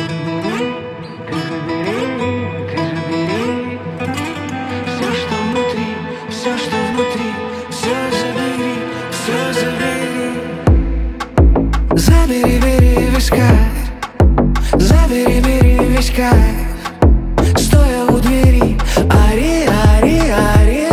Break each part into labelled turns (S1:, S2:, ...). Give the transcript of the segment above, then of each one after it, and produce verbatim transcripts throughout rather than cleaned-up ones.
S1: Все, что внутри, все, что внутри, все забери, все забери. Забери, бери весь кайф, забери, бери весь кайф. Стоя у двери, ари, ари, ари.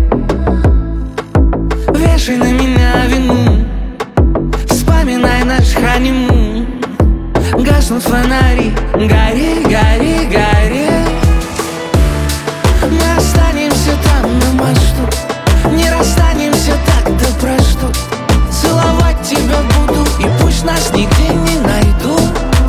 S1: Вешай на меня вину, вспоминай наш ханимун. Гаснут фонари, гори, гори, гори. Мы останемся там на мосту, не расстанемся так да про что. Целовать тебя буду, и пусть нас нигде не найдут.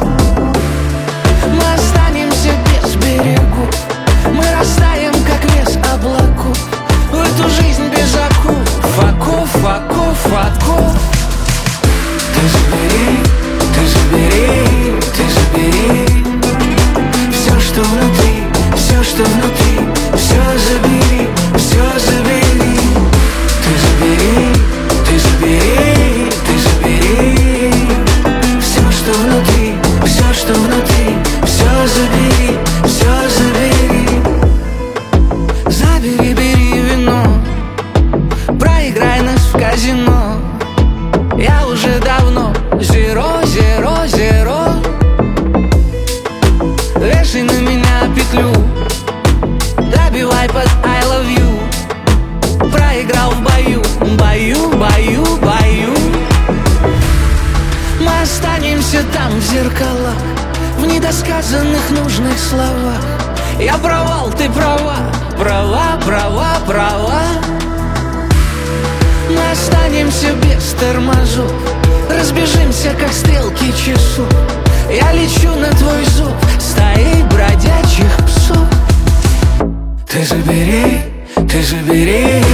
S1: Мы останемся без берегу, мы растаем, как лес облаков. В эту жизнь без оков, оков, оков, оков. Ты забери, ты забери, ты забери. Все, что внутри, все, что внутри, все забери, все забери. Ты забери, ты забери, ты забери. Все, что внутри, все, что внутри, все забери, все забери. Забери, бери вино, проиграй нас в казино. Я уже давно zero, zero, zero. Вешай на меня петлю, добивай под I love you. Проиграл в бою, бою, бою, бою. Мы останемся там в зеркалах, в недосказанных нужных словах. Я провал, ты права, права, права, права. Мы останемся без тормозов, разбежимся, как стрелки часов. Я лечу на твой зов стаей бродячих псов. Ты забери, ты забери,